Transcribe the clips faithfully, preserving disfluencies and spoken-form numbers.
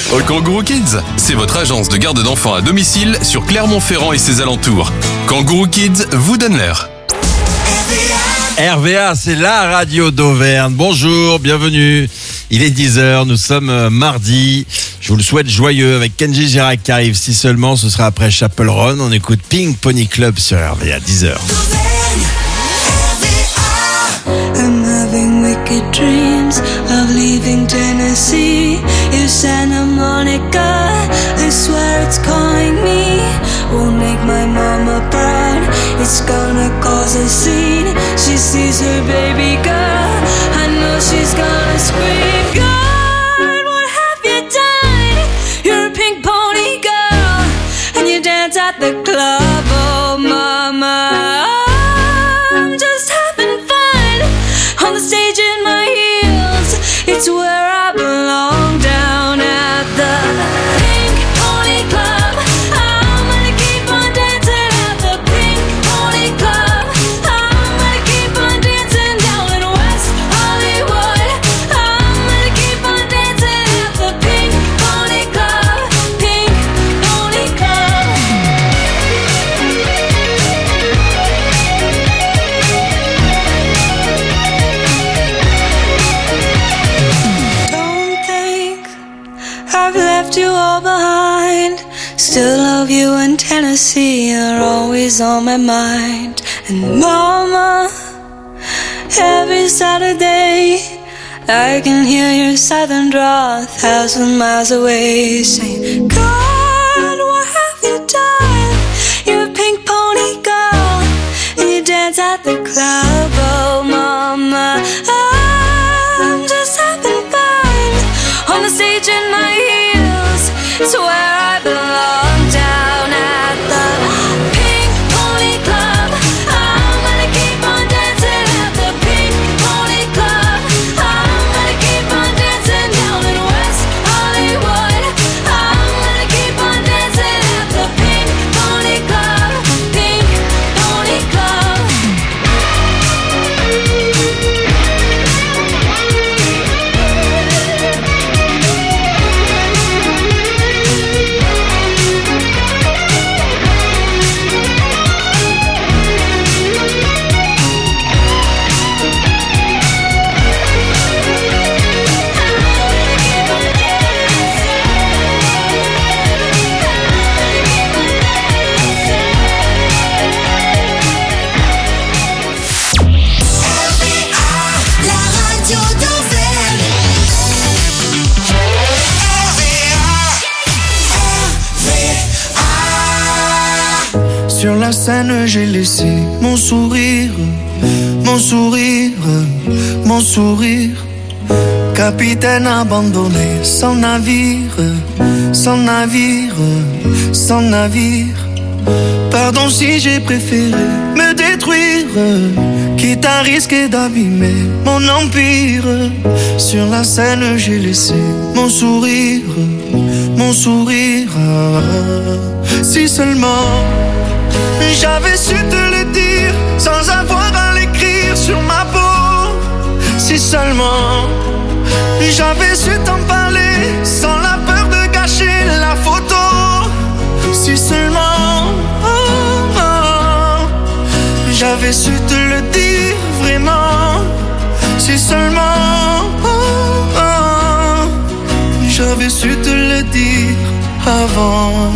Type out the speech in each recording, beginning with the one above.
Au Kangourou Kids, c'est votre agence de garde d'enfants à domicile sur Clermont-Ferrand et ses alentours. Kangourou Kids vous donne l'air. R V A, c'est la radio d'Auvergne. Bonjour, bienvenue. Il est dix heures, nous sommes mardi. Je vous le souhaite joyeux avec Kenji Girac qui arrive. Si seulement, ce sera après Chapel Run. On écoute Pink Pony Club sur R V A, dix heures. I'm having wicked dreams of leaving Tennessee. If Santa Monica, I swear it's calling me. Won't make my mama proud, it's gonna cause a scene. She sees her baby girl, I know she's gonna scream. God, what have you done? You're a pink pony girl, and you dance at the club, oh mama. I'm just having fun on the stage in my heels. It's where I belong, down at the Pink Pony Club. I'm gonna keep on dancing at the Pink Pony Club. I'm gonna keep on dancing down in West Hollywood. I'm gonna keep on dancing at the Pink Pony Club. Pink Pony Club. Don't think I've left you all behind. Still love you in Tennessee, you're always on my mind. And mama, every Saturday I can hear your southern drawl a thousand miles away, saying, God, what have you done? You're a pink pony girl, and you dance at the club, oh mama. I'm just having fun on the stage in my heels. It's where I belong, down at the Pink Pony Club. I'm gonna keep on dancing at the Pink Pony Club. I'm gonna keep on dancing down in West Hollywood. I'm gonna keep on dancing at the Pink Pony Club. Pink Pony Club. La radio d'Auvergne. Sur la scène, j'ai laissé mon sourire, mon sourire, mon sourire. Capitaine abandonné, sans navire, sans navire, sans navire. Pardon si j'ai préféré me détruire, quitte à risquer d'abîmer mon empire. Sur la scène, j'ai laissé mon sourire, mon sourire. Si seulement j'avais su te le dire sans avoir à l'écrire sur ma peau. Si seulement j'avais su t'en parler sans la peur de gâcher la photo. Si seulement oh, oh, j'avais su te le dire vraiment. Si seulement oh, oh, j'avais su te le dire avant.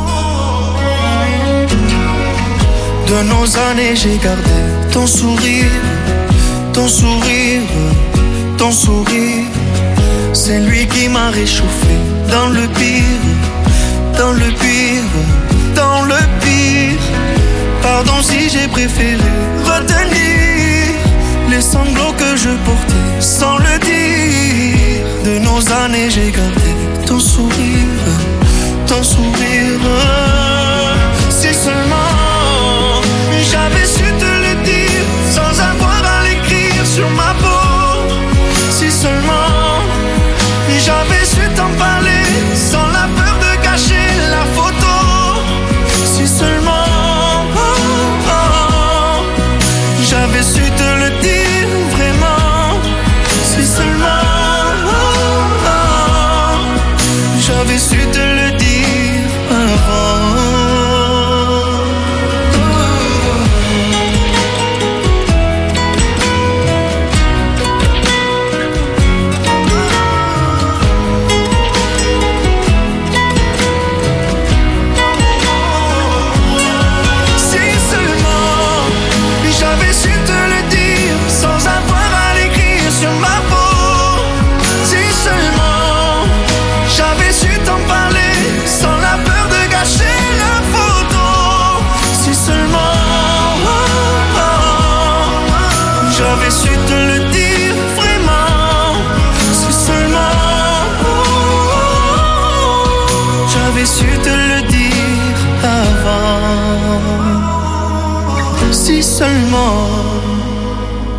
De nos années j'ai gardé ton sourire, ton sourire, ton sourire. C'est lui qui m'a réchauffé dans le pire, dans le pire, dans le pire. Pardon si j'ai préféré retenir les sanglots que je portais sans le dire. De nos années j'ai gardé ton sourire, ton sourire. Si seulement j'avais su te le dire sans avoir à l'écrire sur ma peau. Si seulement j'avais su t'en parler sans la peur de gâcher la photo. Si seulement oh, oh, j'avais su te le dire vraiment. Si seulement oh, oh, j'avais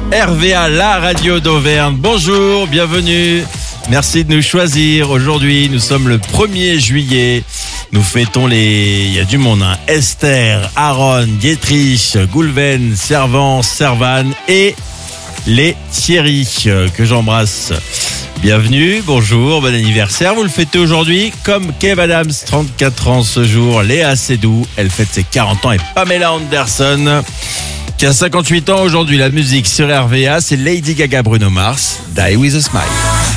R V A, la radio d'Auvergne. Bonjour, bienvenue. Merci de nous choisir. Aujourd'hui, nous sommes le premier juillet. Nous fêtons les... Il y a du monde, hein. Esther, Aaron, Dietrich, Goulven, Servan, Servan et les Thierry que j'embrasse. Bienvenue, bonjour, bon anniversaire. Vous le fêtez aujourd'hui comme Kev Adams, trente-quatre ans ce jour. Léa Seydoux, elle fête ses quarante ans. Et Pamela Anderson, qui a cinquante-huit ans aujourd'hui. La musique sur R V A, c'est Lady Gaga, Bruno Mars, Die With A Smile.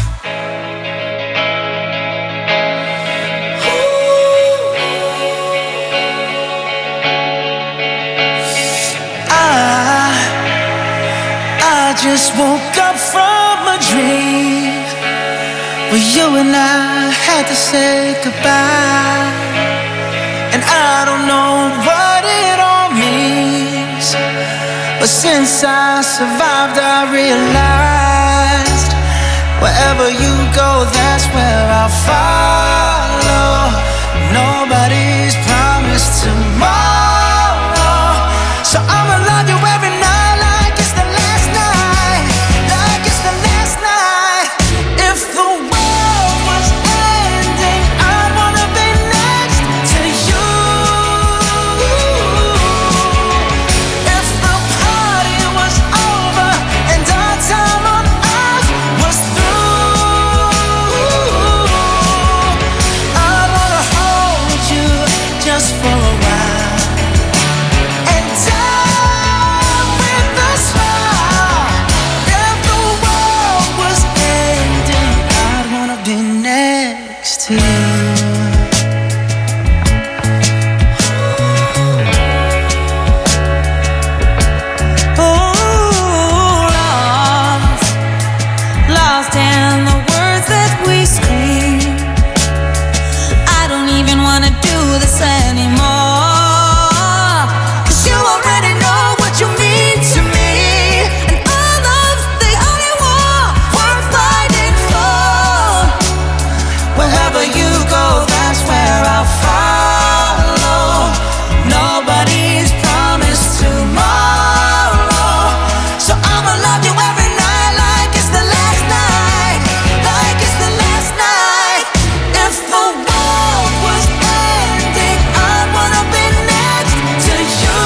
I, I just woke up from a dream where you and I had to say goodbye. And I don't know what it all means, but since I survived I realized wherever you go, that's where I'll follow. Nobody's promised tomorrow, so I'ma love you every night like it's the last night, like it's the last night. If the world was ending, I'd wanna be next to you. If the party was over and our time on earth was through, I'd wanna hold you just for a while and die with a smile. If the world was ending, I'd wanna be next to you. Oh, lost, lost in the words that we scream. I don't even wanna do this anymore, 'cause you already know what you mean to me, and our love's the only war worth fighting for. Wherever you go, that's where I'll follow. Nobody's promised tomorrow, so I'ma love you every night like it's the last night, like it's the last night. If the world was ending, I'd wanna be next to you.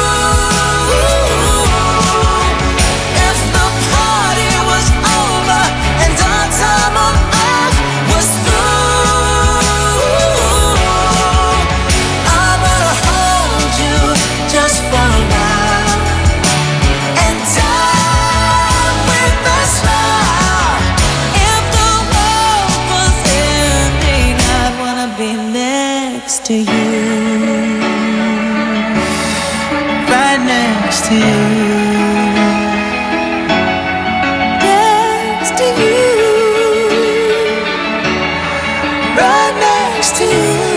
If the party was over and our time on earth was through, I'd wanna hold you just for a while and die with a smile. If the world was ending, I'd wanna be next to you, right next to you, next to you, right next to you.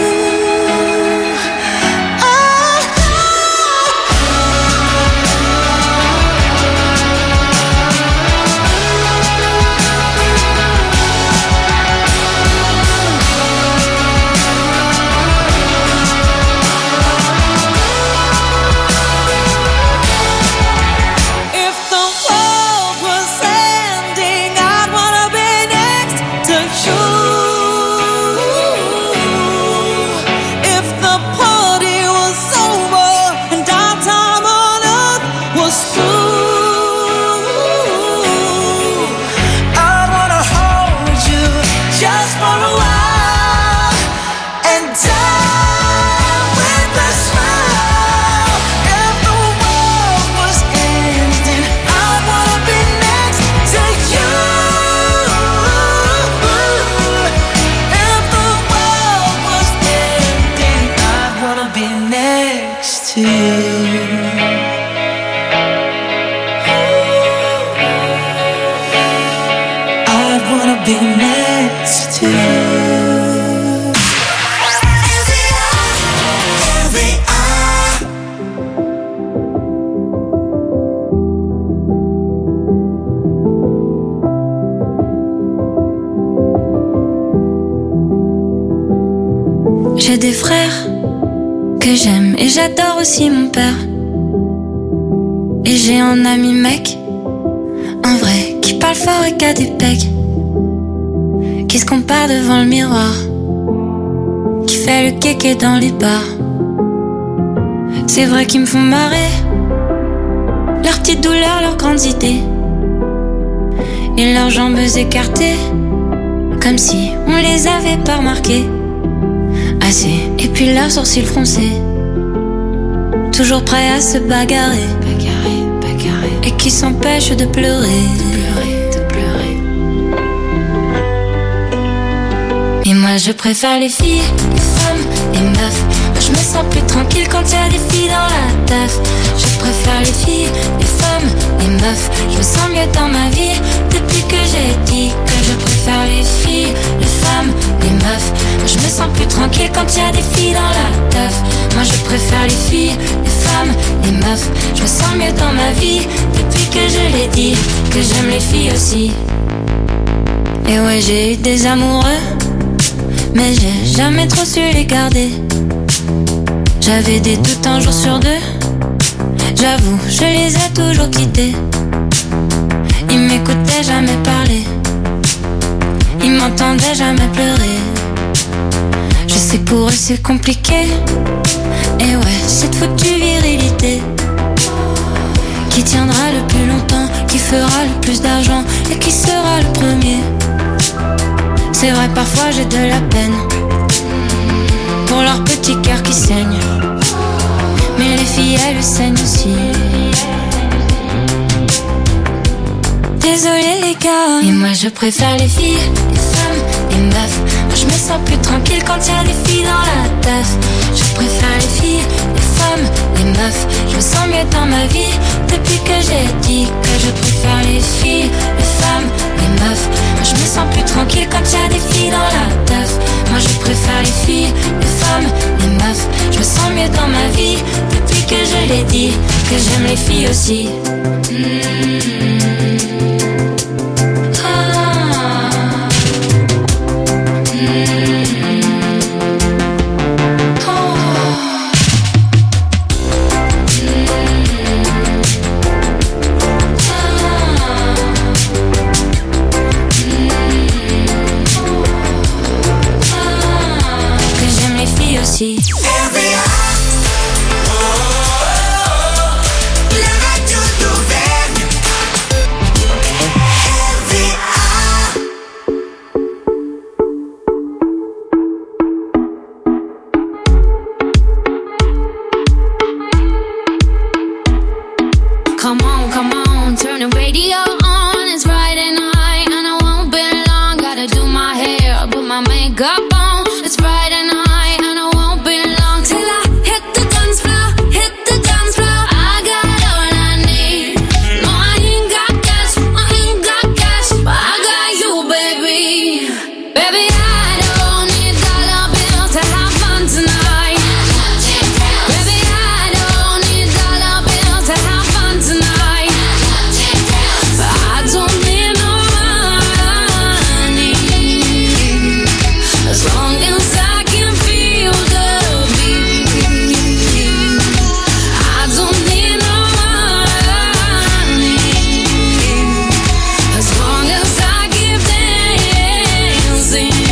If the world was ending, I'd wanna be next to you. If the party was over and our time on earth was through, I'd wanna hold you just for a while and die with a smile. If the world was ending, I'd wanna be next to you. If the world was ending, I'd wanna be next to you. I'd wanna be next to you. R V A. J'ai des frères que j'aime et j'adore aussi mon père. Et j'ai un ami mec Un vrai qui parle fort et qui a des pecs, qui se compare devant le miroir, qui fait le kéké dans les bars. C'est vrai qu'ils me font marrer, leurs petites douleurs, leurs grandes idées, et leurs jambes écartées, comme si on les avait pas remarquées. Assez, et puis leurs sourcils froncés, toujours prêts à se bagarrer, bagarrer, bagarrer, et qui s'empêchent de pleurer, de pleurer, de pleurer. Et moi je préfère les filles, les femmes, les meufs. Moi je me sens plus tranquille quand y'a des filles dans la teuf. Je préfère les filles, les femmes, les meufs. Je me sens mieux dans ma vie depuis que j'ai dit que je préfère les filles, les femmes, les meufs. Moi je me sens plus tranquille quand y'a des filles dans la teuf. Moi je préfère les filles, les femmes, les meufs. Je me sens mieux dans ma vie depuis que je l'ai dit que j'aime les filles aussi. Et ouais, j'ai eu des amoureux, mais j'ai jamais trop su les garder. J'avais des doutes un jour sur deux, j'avoue, je les ai toujours quittés. Ils m'écoutaient jamais parler, ils m'entendaient jamais pleurer. Je sais que pour eux c'est compliqué, et ouais, cette foutue virilité qui tiendra le plus longtemps, qui fera le plus d'argent et qui sera le premier. C'est vrai, parfois j'ai de la peine pour leur petit cœur qui saigne, mais les filles elles saignent aussi. Désolé les gars, et moi je préfère les filles, les femmes, les meufs. Moi je me sens plus tranquille quand y'a des filles dans la teuf. Je préfère les filles, les femmes, les meufs. Je me sens mieux dans ma vie depuis que j'ai dit que je préfère les filles, les femmes, les meufs. Moi je me sens plus tranquille quand y'a des filles dans la teuf. Moi je préfère les filles, les femmes, les meufs. Je me sens mieux dans ma vie depuis que je l'ai dit que j'aime les filles aussi. Mmh. R V A, oh, oh, oh, la radio d'Auvergne. R V A. Come on, come on, turn the radio on. It's Friday night and I won't be long. Gotta do my hair, put my makeup on. It's Friday night. As long as I keep dancing.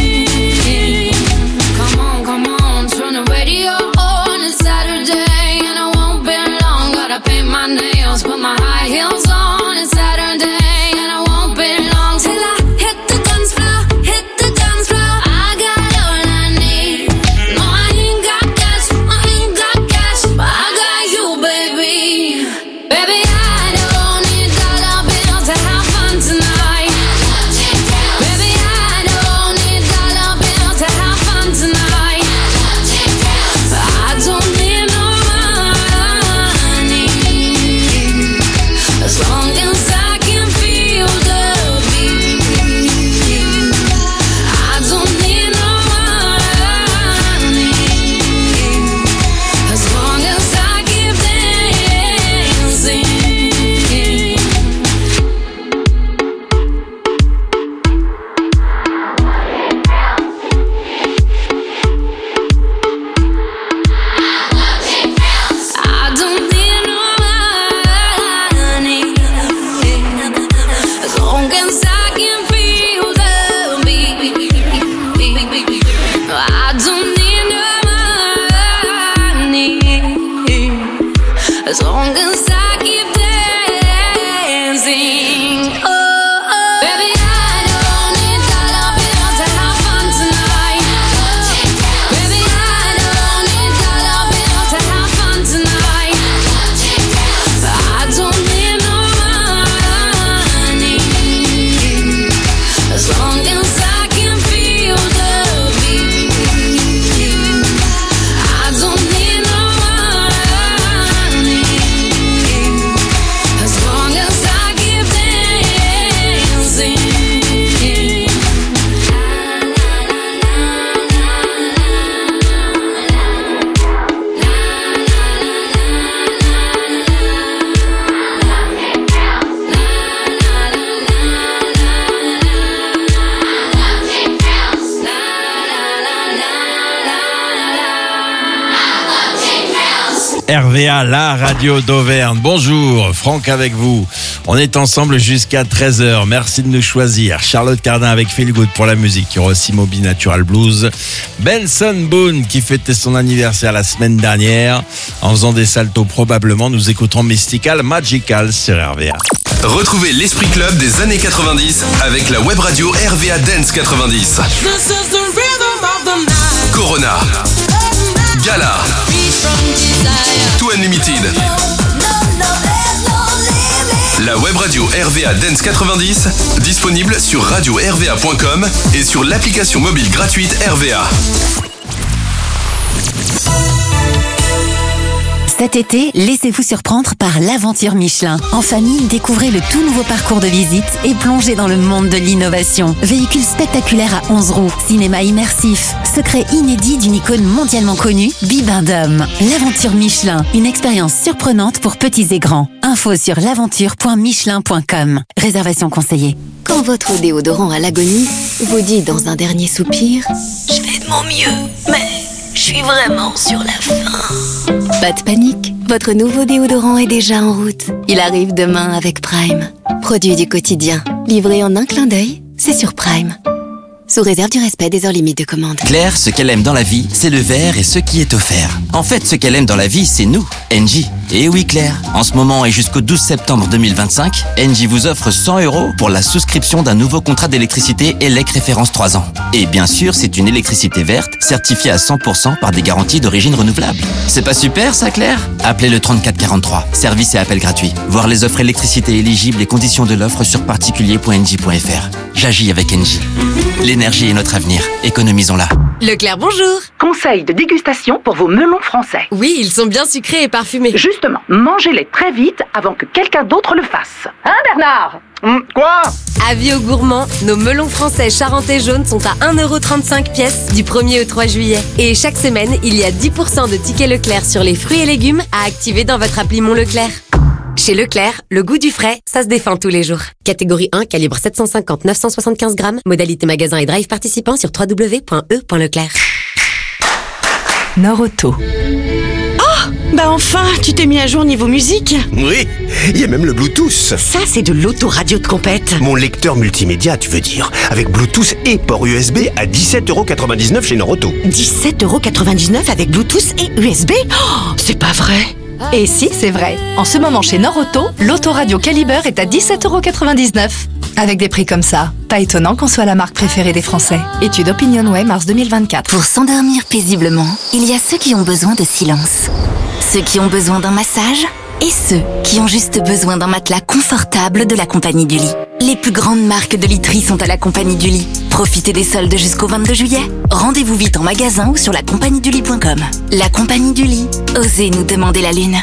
R V A, la radio d'Auvergne. Bonjour, Franck avec vous. On est ensemble jusqu'à treize heures. Merci de nous choisir. Charlotte Cardin avec Feel Good pour la musique. Il y aura aussi Moby Natural Blues. Benson Boone qui fêtait son anniversaire la semaine dernière. En faisant des saltos probablement, nous écouterons Mystical Magical sur R V A. Retrouvez l'Esprit Club des années quatre-vingt-dix avec la web radio R V A Dance quatre-vingt-dix. Corona, Gala, Too Unlimited. La web radio R V A Dance quatre-vingt-dix, disponible sur radio r v a point com et sur l'application mobile gratuite R V A. Cet été, laissez-vous surprendre par l'aventure Michelin. En famille, découvrez le tout nouveau parcours de visite et plongez dans le monde de l'innovation. Véhicule spectaculaire à onze roues, cinéma immersif, secret inédit d'une icône mondialement connue, Bibendum. L'aventure Michelin, une expérience surprenante pour petits et grands. Info sur l'aventure point michelin point com. Réservation conseillée. Quand votre déodorant à l'agonie vous dit dans un dernier soupir « Je fais de mon mieux, mais je suis vraiment sur la fin ». Pas de panique, votre nouveau déodorant est déjà en route. Il arrive demain avec Prime. Produit du quotidien, livré en un clin d'œil, c'est sur Prime. Sous réserve du respect des heures limites de commande. Claire, ce qu'elle aime dans la vie, c'est le verre et ce qui est offert. En fait, ce qu'elle aime dans la vie, c'est nous, Engie. Et oui Claire, en ce moment et jusqu'au douze septembre deux mille vingt-cinq, Engie vous offre cent euros pour la souscription d'un nouveau contrat d'électricité E L E C référence trois ans. Et bien sûr, c'est une électricité verte, certifiée à cent pour cent par des garanties d'origine renouvelable. C'est pas super ça Claire ? Appelez le trente-quatre quarante-trois, service et appel gratuit. Voir les offres électricité éligibles et conditions de l'offre sur particulier point engie point f r. J'agis avec Engie. L'énergie est notre avenir, économisons-la. Leclerc, bonjour. Conseil de dégustation pour vos melons français. Oui, ils sont bien sucrés et parfumés. Justement, mangez-les très vite avant que quelqu'un d'autre le fasse. Hein Bernard ? Hum, quoi ? Avis aux gourmands, nos melons français charentais jaunes sont à un euro trente-cinq pièce du premier au trois juillet. Et chaque semaine, il y a dix pour cent de tickets Leclerc sur les fruits et légumes à activer dans votre appli Mon Leclerc. Chez Leclerc, le goût du frais, ça se défend tous les jours. Catégorie un, calibre sept cent cinquante neuf cent soixante-quinze grammes. Modalité magasin et drive participant sur w w w point e point leclerc. Nord-Auto. Oh, bah enfin, tu t'es mis à jour niveau musique. Oui, il y a même le Bluetooth. Ça, c'est de l'autoradio de compète. Mon lecteur multimédia, tu veux dire. Avec Bluetooth et port U S B à dix-sept euros quatre-vingt-dix-neuf chez Nord-Auto. dix-sept euros quatre-vingt-dix-neuf avec Bluetooth et U S B ? Oh, c'est pas vrai. Et si, c'est vrai. En ce moment chez Nord-Auto, l'autoradio Caliber est à dix-sept euros quatre-vingt-dix-neuf. Avec des prix comme ça, pas étonnant qu'on soit la marque préférée des Français. Étude OpinionWay mars deux mille vingt-quatre. Pour s'endormir paisiblement, il y a ceux qui ont besoin de silence, ceux qui ont besoin d'un massage et ceux qui ont juste besoin d'un matelas confortable de la Compagnie du Lit. Les plus grandes marques de literie sont à la Compagnie du Lit. Profitez des soldes jusqu'au vingt-deux juillet. Rendez-vous vite en magasin ou sur la compagnie du lit point com. La Compagnie du Lit. Osez nous demander la lune.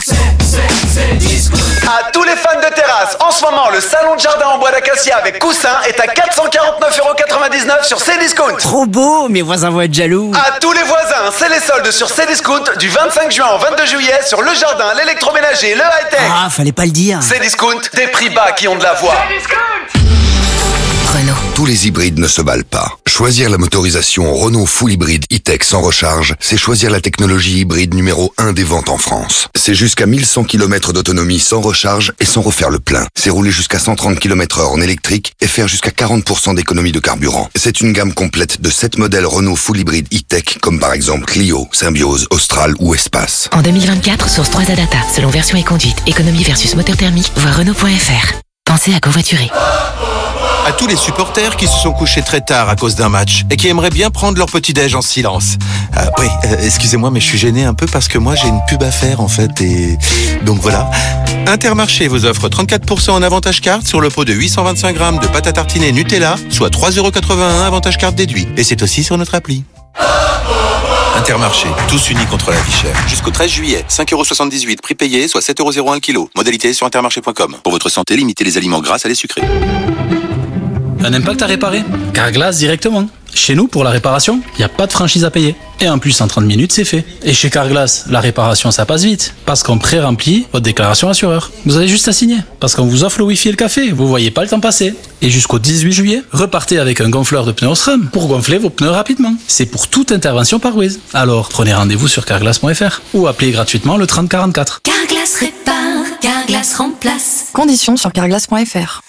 À tous les fans de terrasse, en ce moment, le salon de jardin en bois d'acacia avec coussin est à quatre cent quarante-neuf euros quatre-vingt-dix-neuf sur Cdiscount. Trop beau, mes voisins vont être jaloux. À tous les voisins, c'est les soldes sur Cdiscount du vingt-cinq juin au vingt-deux juillet sur le jardin, l'électroménager, le high-tech. Ah, fallait pas le dire. Cdiscount, des prix bas qui ont de la voix. Renault. Tous les hybrides ne se valent pas. Choisir la motorisation Renault Full Hybride E-Tech sans recharge, c'est choisir la technologie hybride numéro un des ventes en France. C'est jusqu'à mille cent kilomètres d'autonomie sans recharge et sans refaire le plein. C'est rouler jusqu'à cent trente kilomètres heure en électrique et faire jusqu'à quarante pour cent d'économie de carburant. C'est une gamme complète de sept modèles Renault Full Hybride E-Tech, comme par exemple Clio, Symbiose, Austral ou Espace. En deux mille vingt-quatre, source trois A Data, selon version et conduite, économie versus moteur thermique, voir Renault point f r. Pensez à covoiturer. À tous les supporters qui se sont couchés très tard à cause d'un match et qui aimeraient bien prendre leur petit-déj en silence. Euh, oui, euh, excusez-moi, mais je suis gêné un peu parce que moi j'ai une pub à faire en fait et donc voilà. Intermarché vous offre trente-quatre pour cent en avantage carte sur le pot de huit cent vingt-cinq grammes de pâte à tartiner Nutella, soit trois euros quatre-vingt-un avantage carte déduit. Et c'est aussi sur notre appli. Intermarché, tous unis contre la vie chère. Jusqu'au treize juillet, cinq euros soixante-dix-huit, prix payé, soit sept euros zéro un le kilo. Modalité sur intermarché point com. Pour votre santé, limitez les aliments gras à les sucrés. Un impact à réparer? Carglass directement. Chez nous, pour la réparation, il n'y a pas de franchise à payer. Et en plus, en trente minutes, c'est fait. Et chez Carglass, la réparation, ça passe vite. Parce qu'on pré-remplit votre déclaration assureur. Vous avez juste à signer. Parce qu'on vous offre le Wi-Fi et le café. Vous voyez pas le temps passer. Et jusqu'au dix-huit juillet, repartez avec un gonfleur de pneus Osram pour gonfler vos pneus rapidement. C'est pour toute intervention par Wiz. Alors, prenez rendez-vous sur carglass point f r ou appelez gratuitement le trente quarante-quatre. Carglass répare, Carglass remplace. Conditions sur carglass point f r.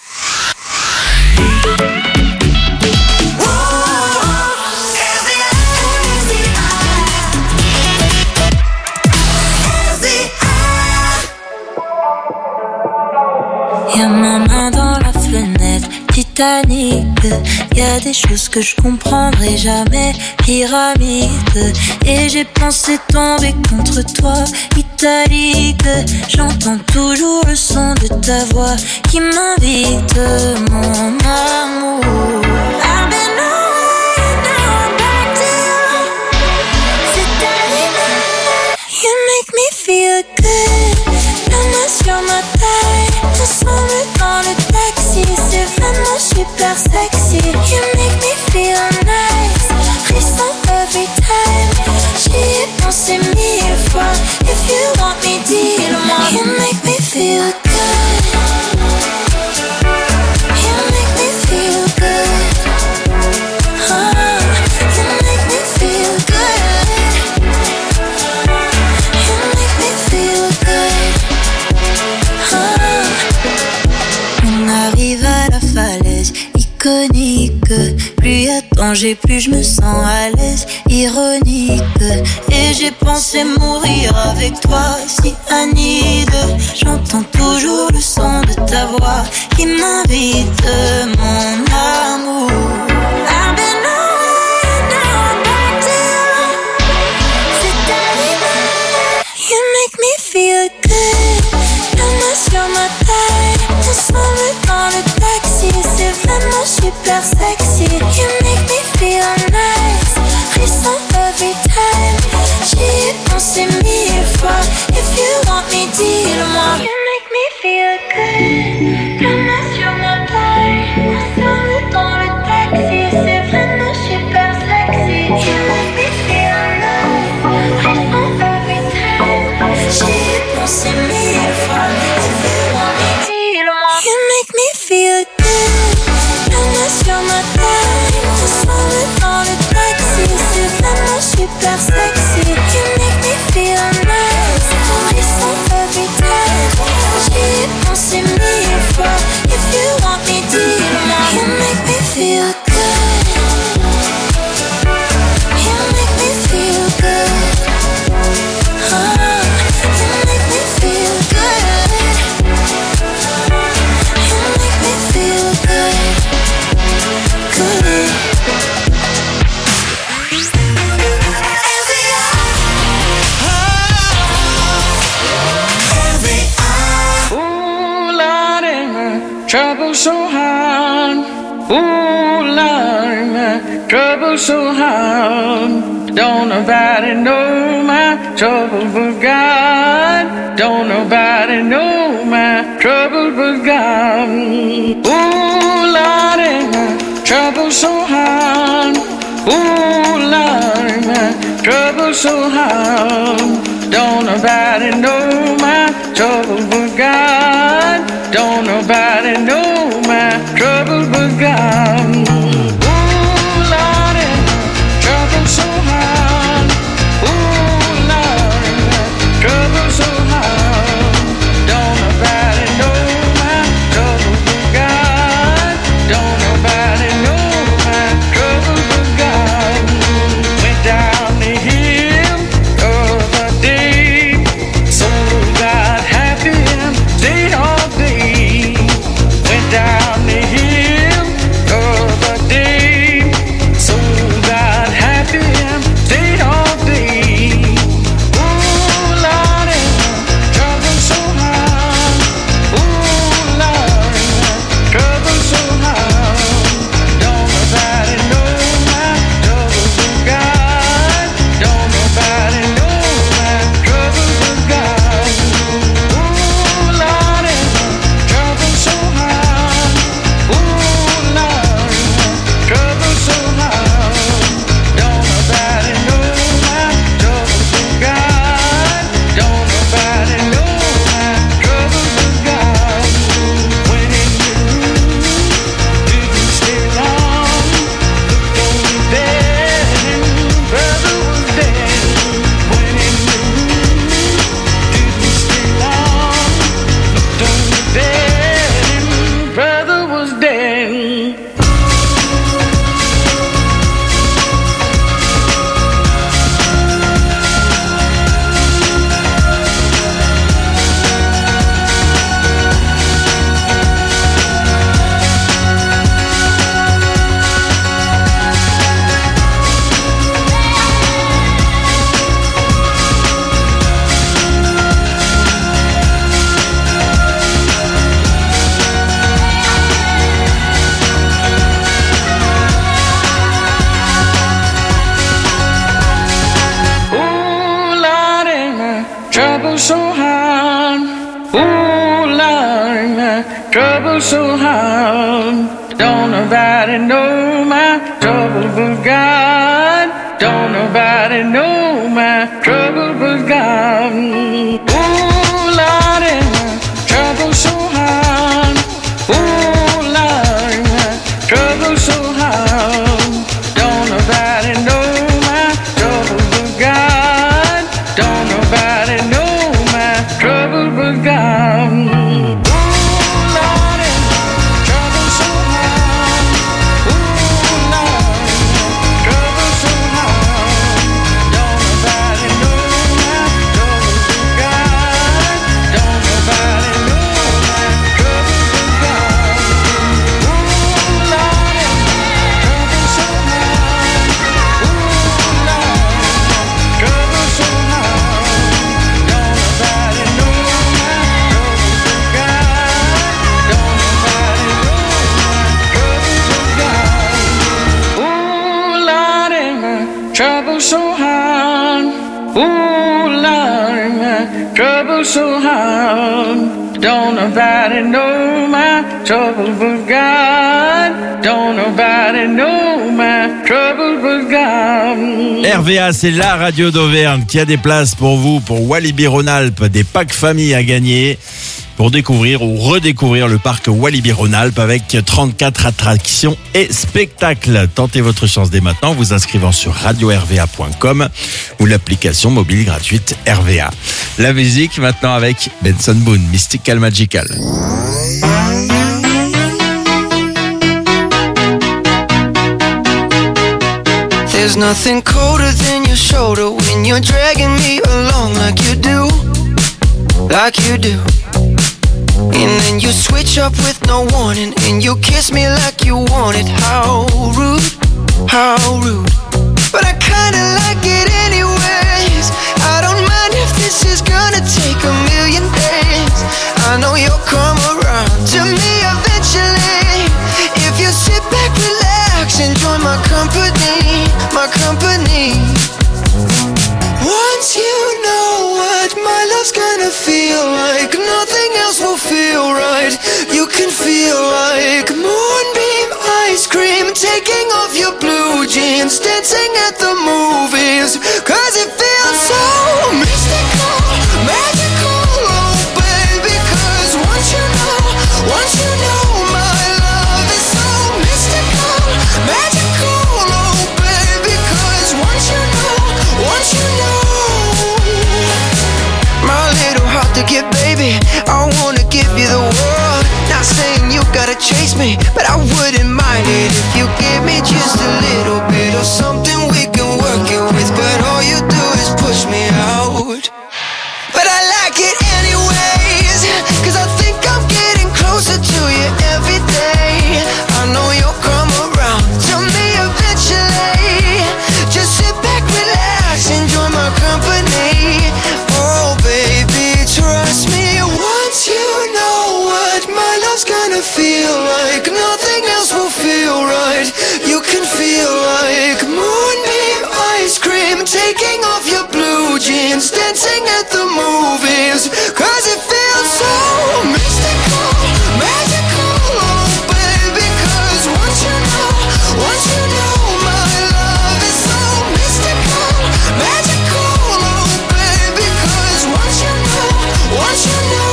Y'a ma main dans la fenêtre, Titanic. Y'a des choses que je comprendrai jamais, pyramide. Et j'ai pensé tomber contre toi, italique. J'entends toujours le son de ta voix qui m'invite, mon amour. I've been away, now I'm back to you. C'est arrivé, you make me feel good. La main sur ma taille, ensemble dans le taxi, c'est vraiment super sexy. You make me feel nice, frisson every time. J'y ai pensé mille fois, if you want me, dis-le-moi. You make me feel good. You make me feel good. Oh, you make me feel good. You make me feel good. On arrive à la falaise iconique. Plus y a de danger, plus je me sens à l'aise. Ironique. Et j'ai pensé mourir avec toi, si Anide. J'entends toujours le son de ta voix qui m'invite, mon amour. I've been away, now I'm back to you. C'est arrivé, you make me feel good. La main sur ma taille, ensemble dans le taxi, c'est vraiment super sexy. You make me feel nice, frisson every time. J'y ai pensé mille fois, if you want me, dis-le-moi. You make me feel good. La main sur ma taille, ensemble dans le taxi, c'est vraiment super sexy. You make me feel nice, frisson every time. J'y ai pensé mille fois, if you want me, dis-le-moi. You make me feel good. La main sur ma taille, ensemble dans le taxi, c'est vraiment super sexy. You make me feel nice, frisson every time. J'y ai pensé mille fois, if you want me, dis-le-moi. You make me feel good. You make me feel good. Oh, you make me feel good. You make me feel good. Good. Ooh, Lordy, my trouble so hard. Ooh, Lordy, my trouble so hard. Don't nobody know my trouble but God. Don't nobody know my trouble but God. Ooh, Lordy, my trouble so hard. Ooh, Lordy, my trouble so hard. Don't nobody know my trouble but God. Don't nobody know my trouble but God. Ooh, Lordy, trouble so hard. Ooh, Lordy, trouble so hard. Don't nobody know my trouble but God. Don't nobody know my trouble but God. Went down the hill the other day, so got happy and stayed all day. Went down the hill the trouble so hard. Ooh, Lord, my trouble so hard. Don't nobody know my trouble but God. Don't nobody know my trouble but God. Ooh, Lord, my trouble so hard. Ooh, Lord, my trouble so hard. Don't nobody know my trouble but God. Don't nobody know my trouble but God. Trouble so hard, ooh Lord, my trouble so hard. Don't nobody know my trouble but God. Don't nobody know my trouble but God. R V A, c'est la radio d'Auvergne qui a des places pour vous, pour Walibi Rhône-Alpes, des packs famille à gagner pour découvrir ou redécouvrir le parc Walibi Rhône-Alpes avec trente-quatre attractions et spectacles. Tentez votre chance dès maintenant en vous inscrivant sur radio r v a point com ou l'application mobile gratuite R V A. La musique maintenant avec Benson Boone, Mystical Magical. There's nothing colder than your shoulder when you're dragging me along like you do, like you do. And then you switch up with no warning and you kiss me like you want it. How rude, how rude. But I kinda like it anyways. I don't mind if this is gonna take a million days. I know you'll come around to me eventually. If you sit back, relax, enjoy my company, my company. Once you know what my love's gonna feel like, nothing else will feel right. You can feel like moonbeam ice cream, taking off your blue jeans, dancing at the movies. Cause it feels so mystical, magical, oh baby. Cause once you know, once you know my love is so mystical, magical, oh baby. Cause once you know, once you know my little heart to give, baby, I wanna give you the world. Not saying you gotta chase me, but I wouldn't mind it if you give me just a little bit of something we can work it with. But all you do is push me out. But I like it anyways, cause I think I'm getting closer to you every day. I know you'll come around to me eventually. Just sit back, relax, enjoy my company. Oh baby, trust me. Once you know what my love's gonna feel like, nothing else will feel right. You can feel like moonbeam ice cream, taking off your blue jeans, dancing at the movies. Cause it feels so mystical, magical, oh baby. Cause once you know, once you know my love is so mystical, magical, oh baby. Cause once you know, once you know.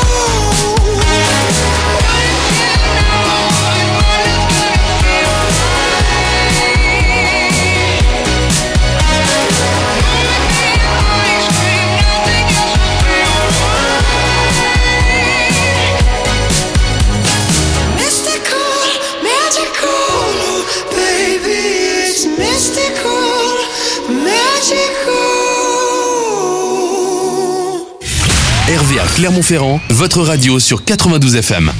R V A Clermont-Ferrand, votre radio sur quatre-vingt-douze F M.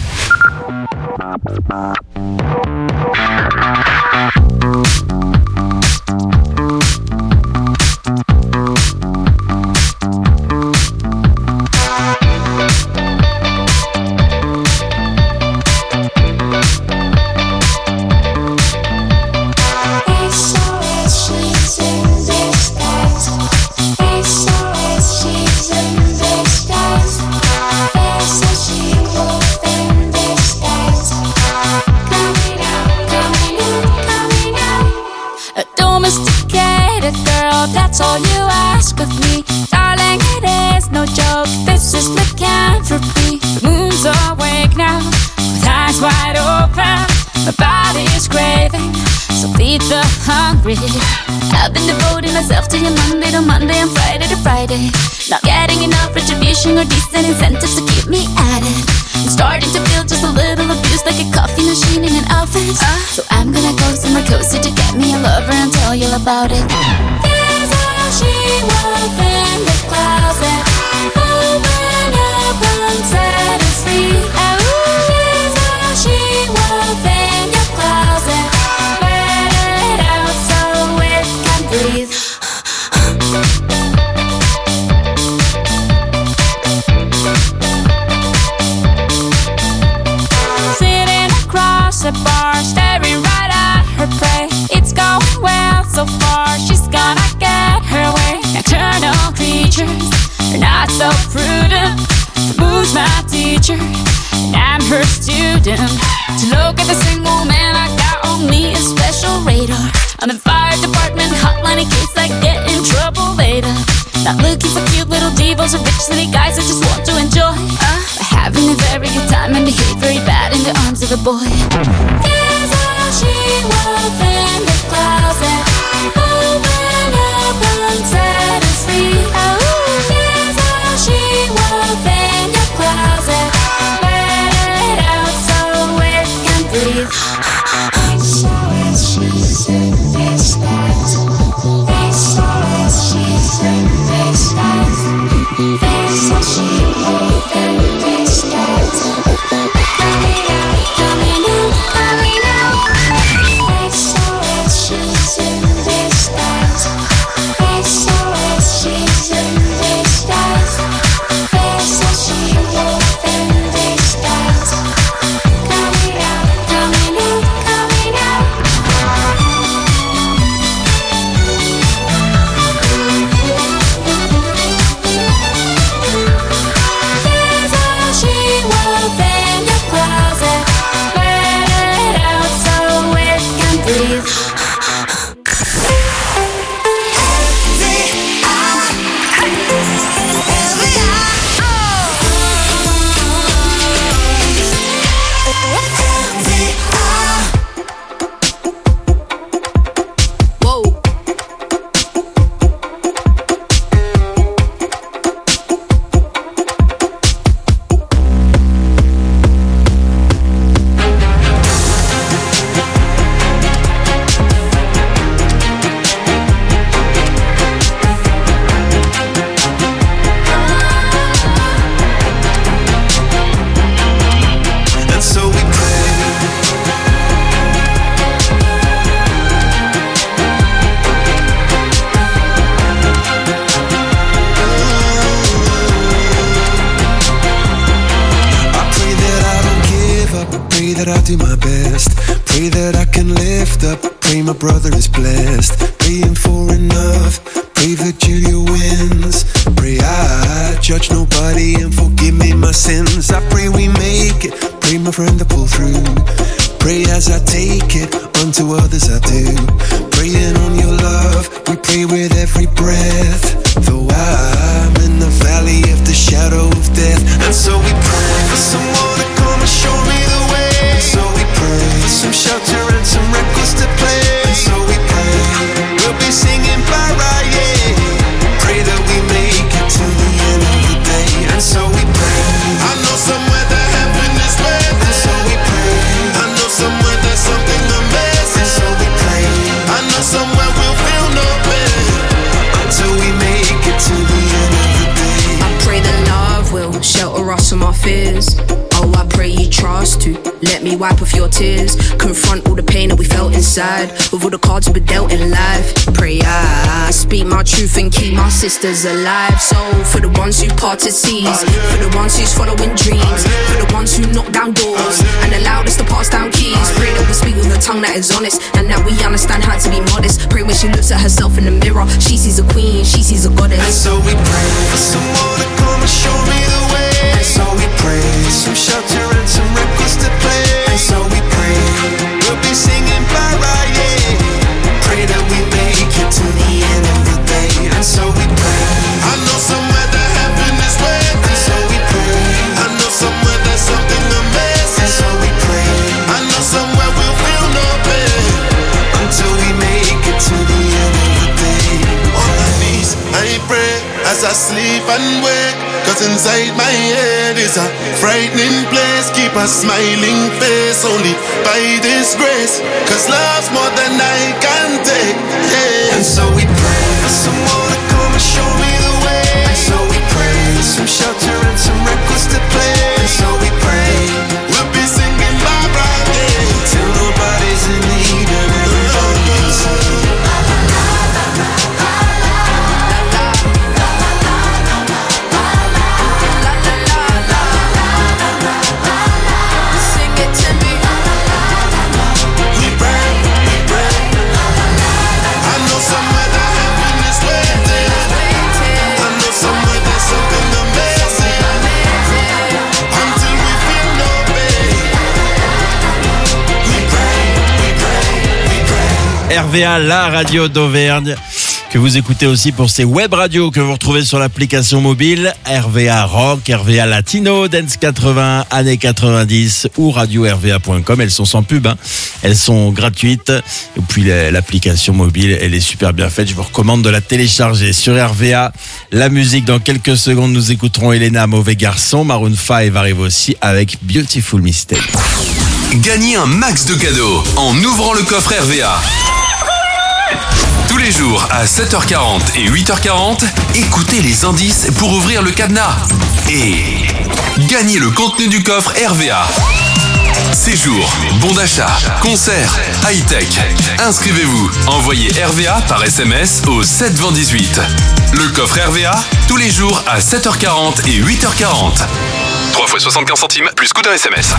She's in the sky. that's all you ask of me. Darling, it is no joke, this is lycanthropy. The moon's awake now, with eyes wide open. My body is craving, so feed the hungry. I've been devoting myself to you Monday to Monday and Friday to Friday. Not getting enough retribution or decent incentives to keep me at it. I'm starting to feel just a little abused, like a coffee machine in an office. uh, So I'm gonna go somewhere cozy to get me a lover and tell you about it. There's a she-wolf in the closet. Open up and set us free. Oh, there's a she-wolf in your closet. Let it out so it can breathe. A bar, staring right at her prey. It's going well so far, she's gonna get her way. Nocturnal creatures are not so prudent. The moon's my teacher, and I'm her student. To look at the single man, I got on me a special radar. I'm the fire department hotline in case I get in trouble later. Not looking for cute little divas or rich city guys I just want to enjoy. uh, But having a very good time and behave very bad in the arms of a boy. There's a she-wolf in the closet. Open up and set us free. Oh, there's a she-wolf in your closet. Let it out so it can breathe. I saw it, she's in this life. I saw it, she's in this life. There's a she-wolf in this life. Coming out, coming out, coming out. I saw it, she's in this life. I saw it, she's in this life. There's a she-wolf in this life. Coming out, coming out, coming out. There's a she-wolf in your closet. Let it out so it can breathe. And so we pray. I pray that I don't give up. I pray that I do my best. Pray that I can lift up. Pray my brother is blessed. Praying for enough. Pray Virginia wins. Pray I judge nobody and forgive me my sins. I pray we make it. Pray my friend to pull through. Pray as I take it, unto others I do. Praying on your love, we pray with every breath. Though I'm in the valley of the shadow of death. And so we pray for someone to come and show me the way. And so we pray for some shelter and some records to play. And so we pray we'll be singing para, yeah. Pray that we make it to the end of the day. And so we pray. I know somewhere that heaven is where. And so we pray. I know somewhere there's something amazing. And so we pray. I know somewhere we'll feel no pain until we make it to the end of the day. I pray that love will shelter us from our fears. Oh, I pray you trust to let me wipe off your tears. Confront all the pain that we felt inside, with all the cards we've been dealt in life. Pray I speak my truth and keep my sisters alive. So for the ones who parted seas, for the ones who's following dreams, for the ones who knock down doors and allowed us to pass down keys. Pray that we speak with a tongue that is honest, and that we understand how to be modest. Pray when she looks at herself in the mirror, she sees a queen, she sees a goddess. And so we pray for someone to come and show me the way. And so we pray some shelter and some records to play. And so we pray we'll be singing para, yeah. Pray that we make it to the end of the day. as I sleep and wake. Cause inside my head is a frightening place. Keep a smiling face only by this grace. Cause love's more than I can take, yeah. And so we pray for someone to come and show me the way. And so we pray for some shelter and some records to play. And so we pray we'll be singing bye bye day till nobody's in need and everybody's singing. R V A, la radio d'Auvergne, que vous écoutez aussi pour ces web radios que vous retrouvez sur l'application mobile R V A Rock, R V A Latino, Dance quatre-vingts, années quatre-vingt-dix ou radio r v a point com. Elles sont sans pub, hein. Elles sont gratuites. Et puis l'application mobile, elle est super bien faite. Je vous recommande de la télécharger sur R V A. La musique, dans quelques secondes, nous écouterons Elena, Mauvais Garçon. Maroon cinq arrive aussi avec Beautiful Mistake. Gagnez un max de cadeaux en ouvrant le coffre R V A. Tous les jours à sept heures quarante et huit heures quarante, écoutez les indices pour ouvrir le cadenas. Et gagnez le contenu du coffre R V A. Séjour, bon d'achat, concert, high-tech. Inscrivez-vous, envoyez R V A par S M S au sept vingt dix-huit. Le coffre R V A, tous les jours à sept heures quarante et huit heures quarante. trois fois soixante-quinze centimes plus coût d'un S M S.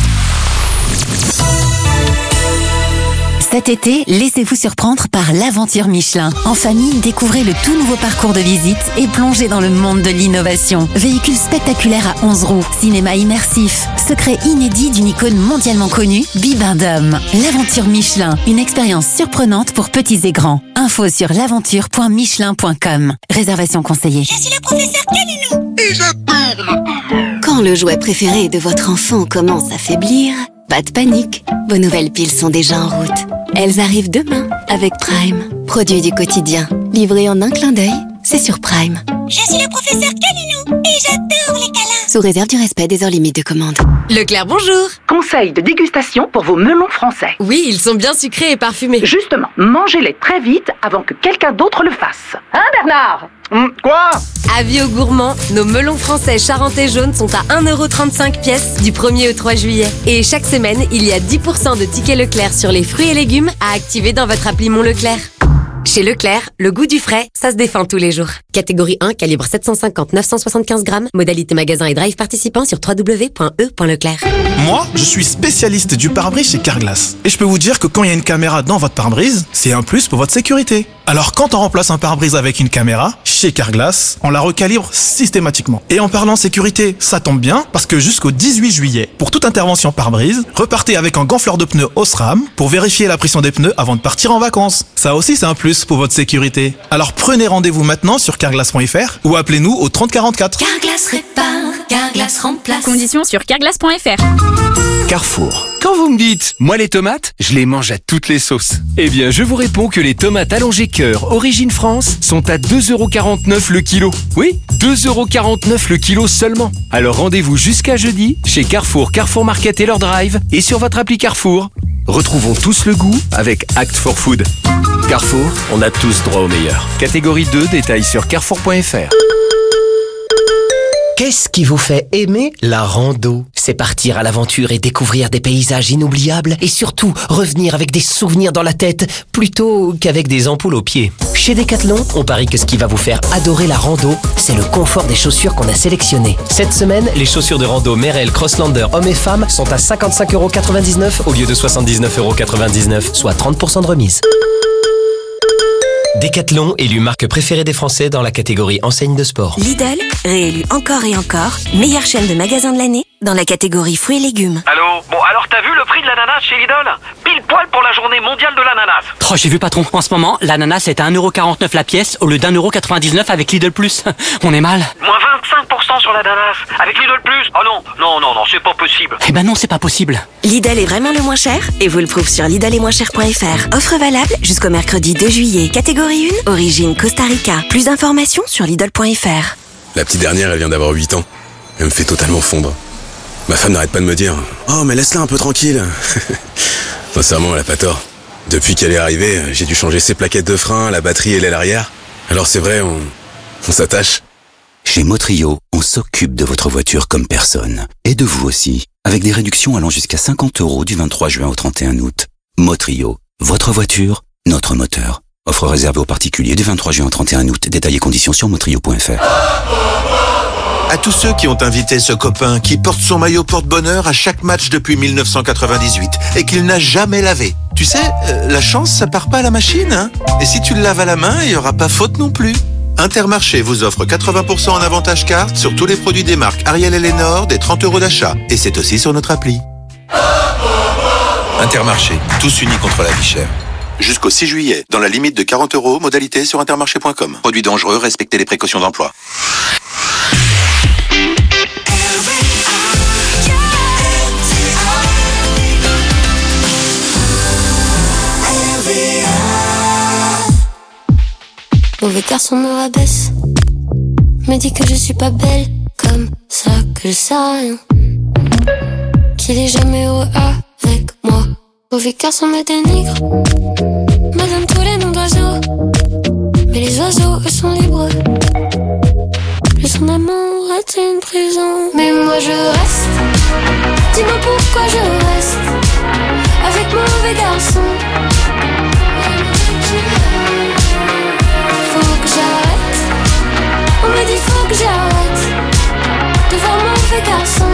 Cet été, laissez-vous surprendre par l'aventure Michelin. En famille, découvrez le tout nouveau parcours de visite et plongez dans le monde de l'innovation. Véhicule spectaculaire à onze roues, cinéma immersif, secret inédit d'une icône mondialement connue, Bibendum. L'aventure Michelin, une expérience surprenante pour petits et grands. Info sur l'aventure point michelin point com. Réservation conseillée. Je suis le professeur Calino et j'adore. Quand le jouet préféré de votre enfant commence à faiblir, pas de panique, vos nouvelles piles sont déjà en route. Elles arrivent demain avec Prime. Produit du quotidien, livré en un clin d'œil, c'est sur Prime. Je suis le professeur Calino et j'adore les câlins. Sous réserve du respect des heures limites de commande. Leclerc, bonjour. Conseil de dégustation pour vos melons français. Oui, ils sont bien sucrés et parfumés. Justement, mangez-les très vite avant que quelqu'un d'autre le fasse. Hein, Bernard? Hum, quoi? Avis aux gourmands, nos melons français charentais jaunes sont à un euro trente-cinq pièce du premier au trois juillet. Et chaque semaine, il y a dix pour cent de tickets Leclerc sur les fruits et légumes à activer dans votre appli Mon Leclerc. Chez Leclerc, le goût du frais, ça se défend tous les jours. Catégorie un, calibre sept cent cinquante neuf cent soixante-quinze grammes. Modalité magasin et drive participant sur w w w point e point leclerc. Moi, je suis spécialiste du pare-brise chez Carglass. Et je peux vous dire que quand il y a une caméra dans votre pare-brise, c'est un plus pour votre sécurité. Alors quand on remplace un pare-brise avec une caméra, chez Carglass, on la recalibre systématiquement. Et en parlant sécurité, ça tombe bien, parce que jusqu'au dix-huit juillet, pour toute intervention pare-brise, repartez avec un gonfleur de pneus Osram pour vérifier la pression des pneus avant de partir en vacances. Ça aussi, c'est un plus pour votre sécurité. Alors prenez rendez-vous maintenant sur carglass point f r ou appelez-nous au trente quarante-quatre. Carglass répare, Carglass remplace. Conditions sur carglass point f r. Carrefour. Quand vous me dites, moi les tomates, je les mange à toutes les sauces. Eh bien, je vous réponds que les tomates allongées cœur Origine France sont à deux euros quarante-neuf le kilo. Oui, deux euros quarante-neuf le kilo seulement. Alors rendez-vous jusqu'à jeudi chez Carrefour, Carrefour Market et leur drive et sur votre appli Carrefour. Retrouvons tous le goût avec Act for Food. Carrefour, on a tous droit au meilleur. Catégorie deux, détails sur carrefour point f r. Qu'est-ce qui vous fait aimer la rando? C'est partir à l'aventure et découvrir des paysages inoubliables et surtout revenir avec des souvenirs dans la tête plutôt qu'avec des ampoules aux pieds. Chez Decathlon, on parie que ce qui va vous faire adorer la rando, c'est le confort des chaussures qu'on a sélectionnées. Cette semaine, les chaussures de rando Merrell Crosslander hommes et femmes sont à cinquante-cinq euros quatre-vingt-dix-neuf au lieu de soixante-dix-neuf euros quatre-vingt-dix-neuf, soit trente pour cent de remise. Decathlon, élu marque préférée des Français dans la catégorie enseigne de sport. Lidl, réélu encore et encore, meilleure chaîne de magasins de l'année dans la catégorie fruits et légumes. Allô? Bon, alors t'as vu le prix de l'ananas chez Lidl? Pile poil pour la journée mondiale de l'ananas. Oh, j'ai vu patron, en ce moment, l'ananas est à un euro quarante-neuf la pièce au lieu d'un euro quatre-vingt-dix-neuf avec Lidl Plus. On est mal. Moins vingt-cinq pour cent sur l'ananas. Avec Lidl Plus? Oh non, non, non, non, c'est pas possible. Eh ben non, c'est pas possible. Lidl est vraiment le moins cher et vous le prouve sur lidl est moins cher point f r. Offre valable jusqu'au mercredi deux juillet. Catégorie un, origine Costa Rica. Plus d'informations sur lidl point f r. La petite dernière, elle vient d'avoir huit ans. Elle me fait totalement fondre. Ma femme n'arrête pas de me dire « Oh, mais laisse-la un peu tranquille !» Sincèrement, elle a pas tort. Depuis qu'elle est arrivée, j'ai dû changer ses plaquettes de frein, la batterie et l'aile arrière. Alors c'est vrai, on, on s'attache. Chez Motrio, on s'occupe de votre voiture comme personne. Et de vous aussi, avec des réductions allant jusqu'à cinquante euros du vingt-trois juin au trente et un août. Motrio, votre voiture, notre moteur. Offre réservée aux particuliers du vingt-trois juin au trente et un août. Détails et conditions sur motrio point f r. À tous ceux qui ont invité ce copain qui porte son maillot porte-bonheur à chaque match depuis mille neuf cent quatre-vingt-dix-huit et qu'il n'a jamais lavé. Tu sais, euh, la chance, ça part pas à la machine, hein. Et si tu le laves à la main, il n'y aura pas faute non plus. Intermarché vous offre quatre-vingts pour cent en avantage carte sur tous les produits des marques Ariel et Lénore, des trente euros d'achat. Et c'est aussi sur notre appli. Intermarché, tous unis contre la vie chère. Jusqu'au six juillet, dans la limite de quarante euros, modalité sur intermarché point com. Produits dangereux, respectez les précautions d'emploi. Mauvais garçon me rabaisse, me dit que je suis pas belle, comme ça que je sais rien, qu'il est jamais heureux avec moi. Mauvais garçon me dénigre, me donne tous les noms d'oiseaux, mais les oiseaux eux sont libres. Plus son amour est une prison, mais moi je reste. Dis-moi pourquoi je reste avec mon mauvais garçon. On me dit faut que j'arrête de voir mon mauvais garçon.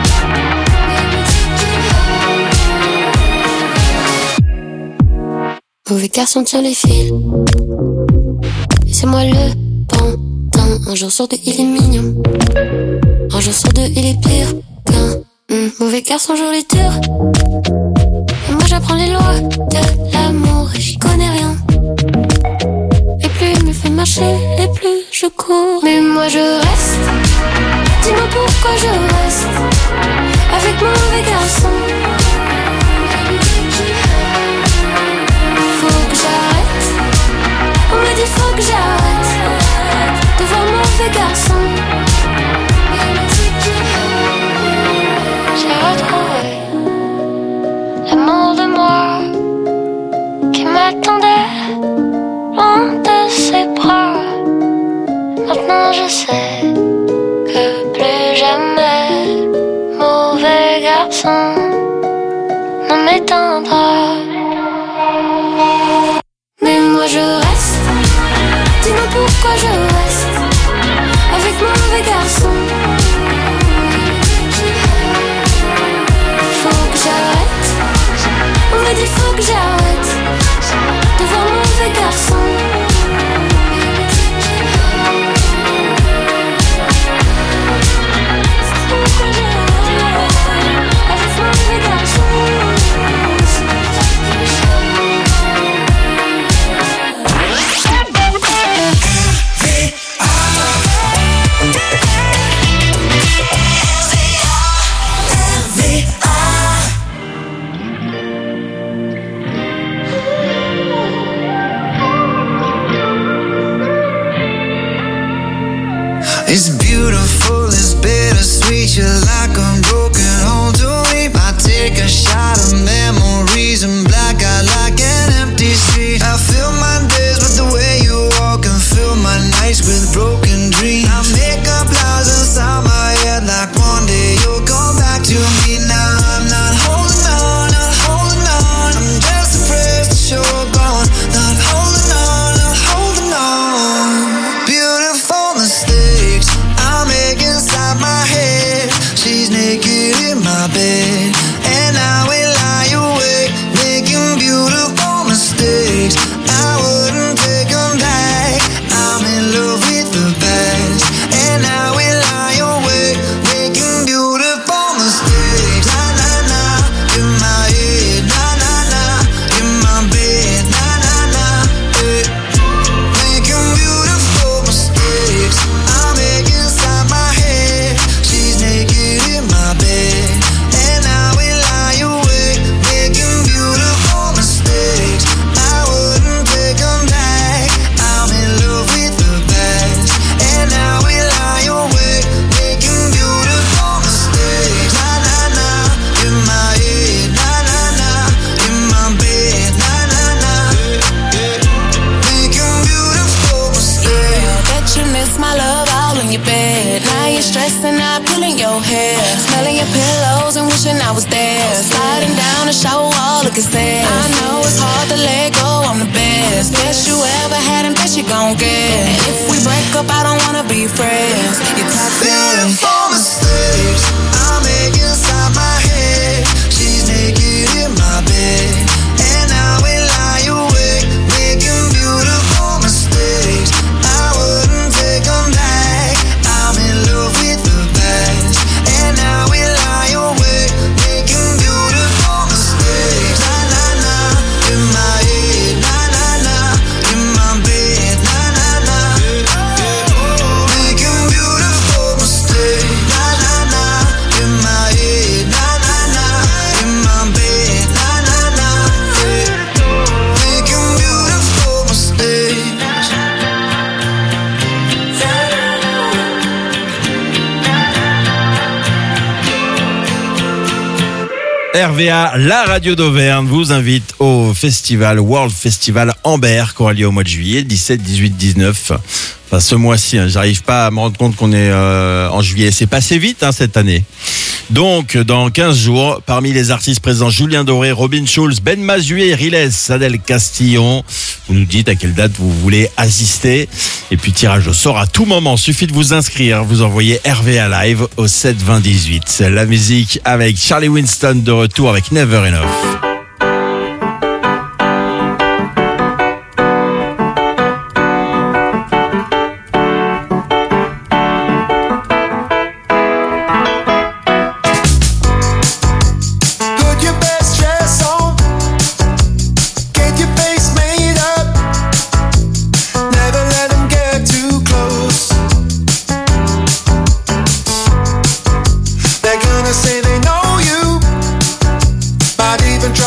Mauvais garçon tient les fils, et c'est moi le pantin. Un jour sur deux il est mignon, un jour sur deux il est pire qu'un mmh. Mauvais garçon joue les durs, et moi j'apprends les lois de l'amour et j'y connais rien. Et plus il me fait marcher, et plus je cours. Mais moi je reste. Dis-moi pourquoi je reste avec mon mauvais garçon. Faut que j'arrête. On me dit faut que j'arrête de voir mon mauvais garçon. J'ai retrouvé l'amour de moi qui m'attendait loin de ses bras. Maintenant je sais que plus jamais mauvais garçon ne m'éteindra. Mais moi je reste. Dis-moi pourquoi je reste avec mon mauvais garçon. Faut que j'arrête. On me dit faut que j'arrête de voir mon mauvais garçon. It's beautiful, it's bittersweet. You're like a broken home to me. I take a shot of memories and black out like an empty street. I fill my days with the way you walk and fill my nights with broken dreams. I make up lies inside my head like one day you'll come back to me. Now I'm not holding on, not holding on. I'm just afraid to show gone. Not holding on, not holding on. Beautiful mistakes I make inside my head. She's naked in my bed, and I will lie awake. lost my love all in your bed. Now you're stressing out, pulling your hair, smelling your pillows and wishing I was there. Sliding down the shower wall, looking sad. I know it's hard to let go, I'm the best. Best you ever had and best you gon' get. And if we break up, I don't wanna be friends. You're toxic. Beautiful mistakes I make inside my head. She's naked in my bed, and I will lie awake, making beautiful mistakes. I wouldn't take them back. I'm in love with the past, and I will lie awake, making beautiful mistakes. Na na na, in my head. Na na na, in my bed. Na na na, making beautiful mistakes. Na na na, in my head. Na na na, in my bed. Na na na, making beautiful mistakes. R V A, la radio d'Auvergne, vous invite au festival World Festival Amber qui aura lieu au mois de juillet, dix-sept, dix-huit, dix-neuf. Enfin, ce mois-ci, hein, j'arrive pas à me rendre compte qu'on est euh, en juillet. C'est passé vite hein, cette année. Donc, dans quinze jours, parmi les artistes présents, Julien Doré, Robin Schulz, Ben Mazué, Riles, Adèle Castillon. Vous nous dites à quelle date vous voulez assister. Et puis, tirage au sort à tout moment. Suffit de vous inscrire. Vous envoyez R V A Live au sept vingt dix-huit. La musique avec Charlie Winston de retour avec Never Enough. Put your best dress on, get your face made up, never let them get too close. They're gonna say they know you, might even try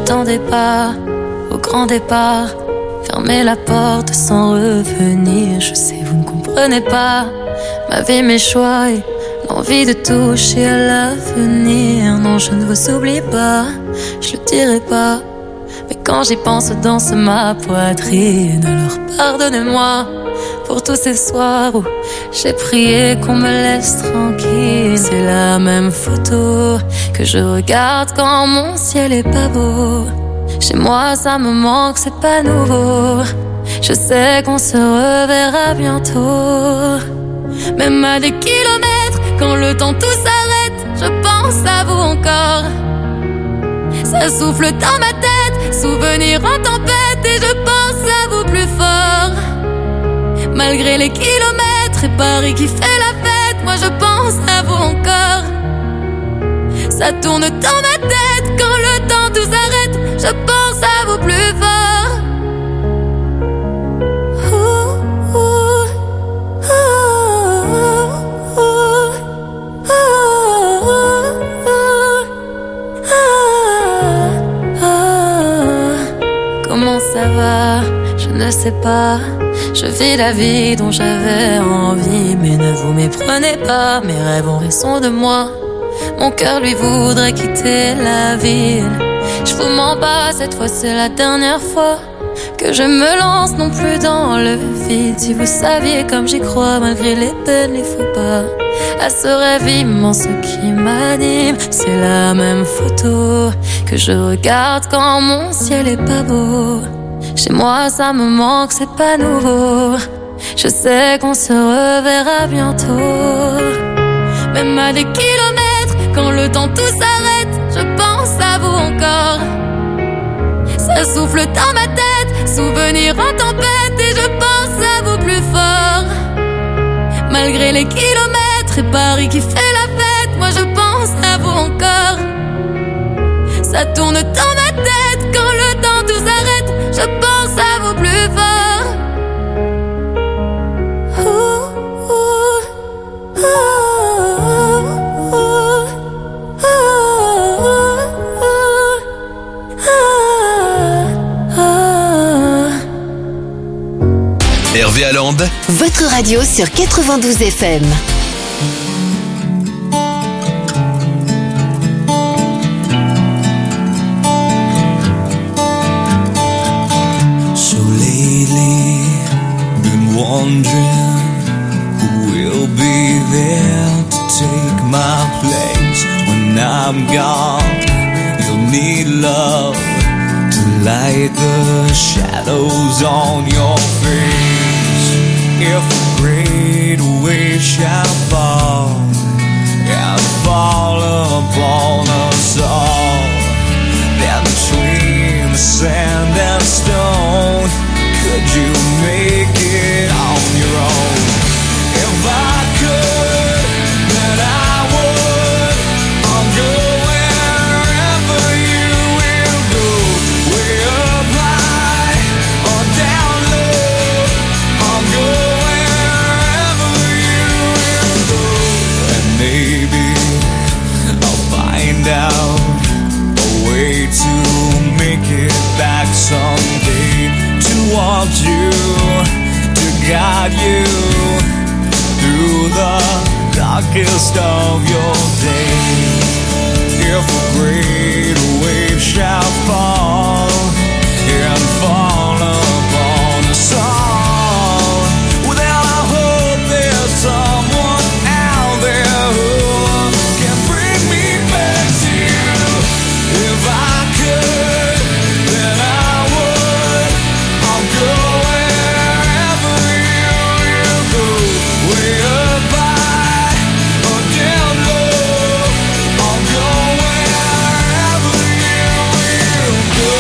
m'attendais pas au grand départ. Fermez la porte sans revenir. Je sais, vous ne comprenez pas ma vie, mes choix et l'envie de toucher à l'avenir. Non, je ne vous oublie pas, je le dirai pas. Mais quand j'y pense, danse ma poitrine. Alors pardonnez-moi pour tous ces soirs où j'ai prié qu'on me laisse tranquille. C'est la même photo que je regarde quand mon ciel est pas beau. Chez moi ça me manque, c'est pas nouveau. Je sais qu'on se reverra bientôt. Même à des kilomètres, quand le temps tout s'arrête, je pense à vous encore. Ça souffle dans ma tête, souvenir en tempête, et je pense à vous plus fort. Malgré les kilomètres et Paris qui fait la fête, moi je pense à vous encore. Ça tourne dans ma tête quand le temps tout s'arrête, je pense à vous plus fort. Ouh, ouh, ouh, ouh, ouh, ouh. Comment ça va? Je ne sais pas. Je vis la vie dont j'avais envie. Mais ne vous méprenez pas, mes rêves ont raison de moi. Mon cœur lui voudrait quitter la ville. Je vous mens pas, cette fois c'est la dernière fois que je me lance non plus dans le vide. Si vous saviez comme j'y crois, malgré les peines, les faux pas, à ce rêve immense qui m'anime. C'est la même photo que je regarde quand mon ciel est pas beau. Chez moi ça me manque, c'est pas nouveau. Je sais qu'on se reverra bientôt. Même à des kilomètres, quand le temps tout s'arrête, je pense à vous encore. Ça souffle dans ma tête, souvenir en tempête, et je pense à vous plus fort. Malgré les kilomètres et Paris qui fait la fête, moi je pense à vous encore. Ça tourne dans ma tête quand le temps tout s'arrête, je pense à vous plus fort. Ouh, ouh, R V A Land, votre radio sur quatre-vingt-douze F M. So lately, been wondering who will be there to take my place when I'm gone. You'll need love to light the shadows on your face. If a great wave shall fall and fall upon us all, then between the sand and stone, could you make it on your own? If I could, then I would. I'll go wherever you will go, way up high or down low. I'll go wherever you will go, and maybe I'll find out a way to make it back someday, to want you, to guide you through the darkest of your days. If a great wave shall fall and fall upon us all, well then I hope there's someone out there who can bring me back to you. If I could, then I would. I'll go wherever you will go, way up high or down low. I'll go wherever you will go.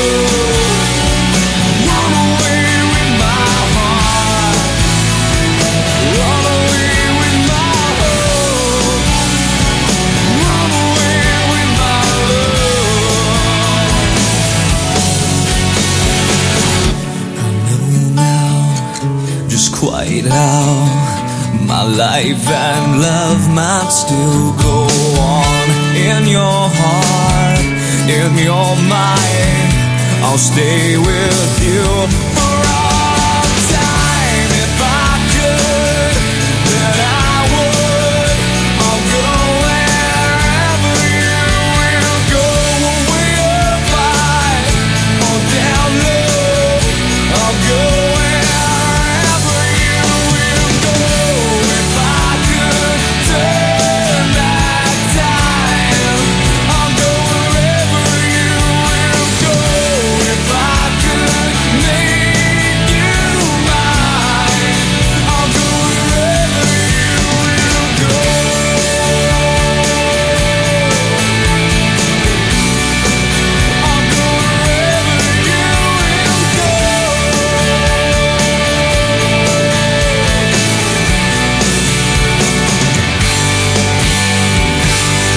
Run away with my heart, run away with my hope, run away with my love. I know now just quite how my life and love might still go on. In your heart, in your mind, I'll stay with you for all